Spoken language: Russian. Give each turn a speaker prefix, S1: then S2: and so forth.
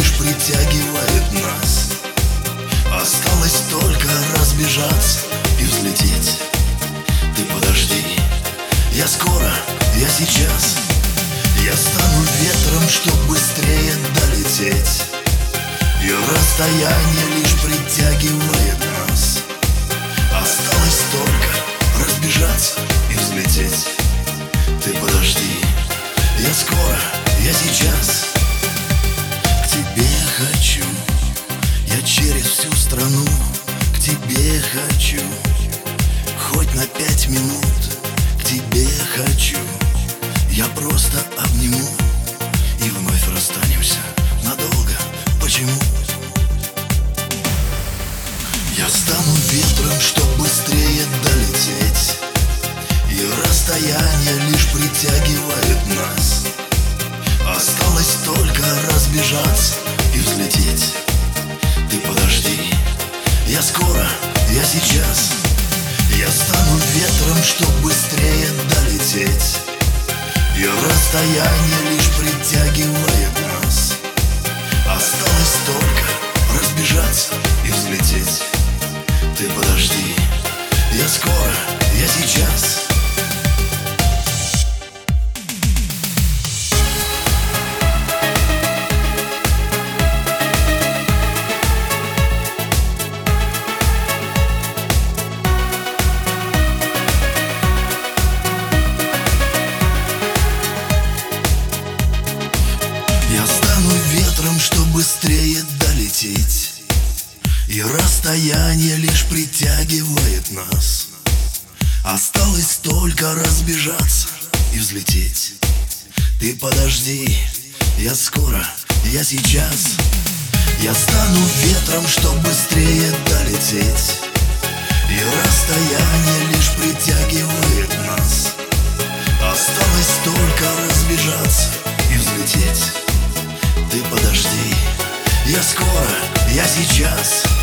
S1: лишь притягивает нас. Осталось только разбежаться и взлететь. Ты подожди, я скоро, я сейчас. Я стану ветром, чтоб быстрее долететь. И расстояние лишь притягивает нас. Осталось только разбежаться и взлететь. Ты подожди, я скоро, я сейчас. К тебе хочу, я через всю страну. К тебе хочу, хоть на 5 минут. К тебе хочу, я просто обниму. И вновь расстанемся надолго. Почему? Я стану ветром, чтоб быстрее долететь. И расстояние лишь притягивает нас. Осталось только разбежаться и взлететь. Ты подожди, я скоро, я сейчас. Я стану ветром, чтоб быстрее долететь. И расстояние лишь притягивает нас. Осталось только разбежаться и взлететь. Ты подожди, я скоро, я сейчас. Я стану ветром, чтоб быстрее долететь. И расстояние лишь притягивает нас. Осталось только разбежаться и взлететь. Ты подожди, я скоро, я сейчас. Я стану ветром, чтоб быстрее долететь. И расстояние лишь притягивает нас. Осталось только разбежаться и взлететь. Ты подожди, я скоро, я сейчас.